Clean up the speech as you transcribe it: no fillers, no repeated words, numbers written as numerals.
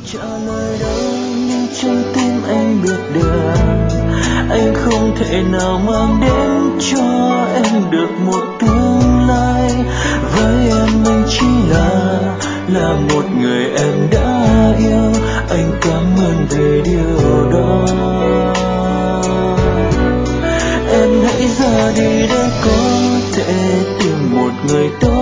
trả lời đâu nhưng trong tim anh biết được anh không thể nào mang đến cho em được một tương lai. Với em anh chỉ là một người em đã yêu, anh cảm ơn vì điều đó. Em hãy ra đi để có thể tìm một người tốt